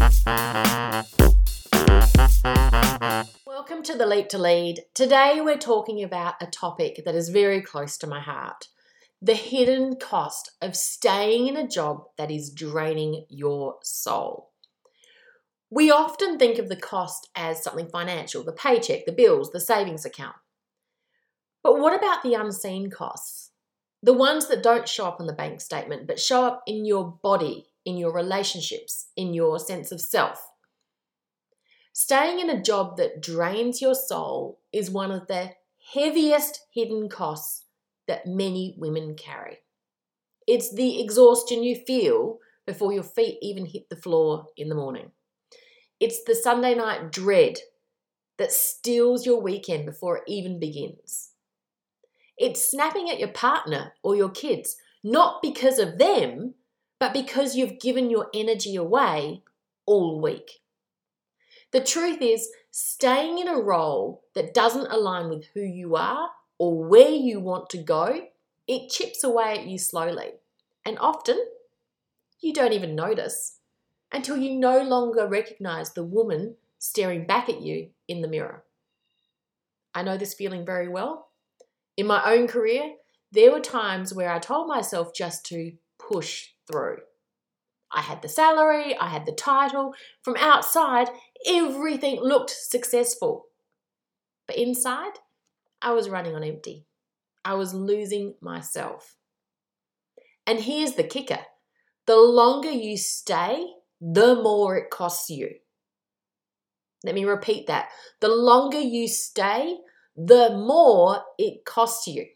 Welcome to the Leap to Lead. Today we're talking about a topic that is very close to my heart: the hidden cost of staying in a job that is draining your soul. We often think of the cost as something financial, the paycheck, the bills, the savings account. But what about the unseen costs? The ones that don't show up on the bank statement, but show up in your body, in your relationships, in your sense of self. Staying in a job that drains your soul is one of the heaviest hidden costs that many women carry. It's the exhaustion you feel before your feet even hit the floor in the morning. It's the Sunday night dread that steals your weekend before it even begins. It's snapping at your partner or your kids, not because of them, but because you've given your energy away all week. The truth is, staying in a role that doesn't align with who you are or where you want to go, it chips away at you slowly. And often, you don't even notice until you no longer recognize the woman staring back at you in the mirror. I know this feeling very well. In my own career, there were times where I told myself just to push through. I had the salary, I had the title. From outside, everything looked successful. But inside, I was running on empty. I was losing myself. And here's the kicker: the longer you stay, the more it costs you. Let me repeat that. The longer you stay, the more it costs you.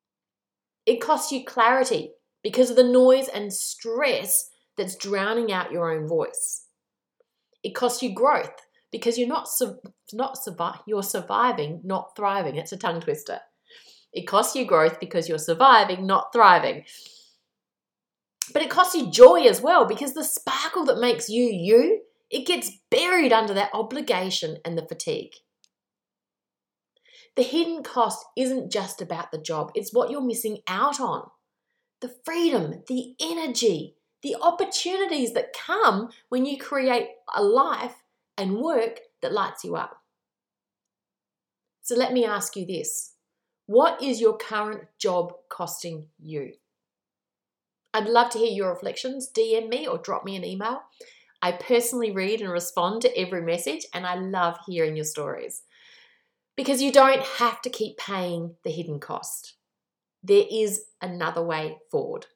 It costs you clarity because of the noise and stress that's drowning out your own voice. It costs you growth because you're surviving, not thriving. It's a tongue twister. It costs you growth because you're surviving, not thriving. But it costs you joy as well because the sparkle that makes you you, it gets buried under that obligation and the fatigue. The hidden cost isn't just about the job. It's what you're missing out on. The freedom, the energy, the opportunities that come when you create a life and work that lights you up. So let me ask you this: what is your current job costing you? I'd love to hear your reflections. DM me or drop me an email. I personally read and respond to every message, and I love hearing your stories. Because you don't have to keep paying the hidden cost. There is another way forward.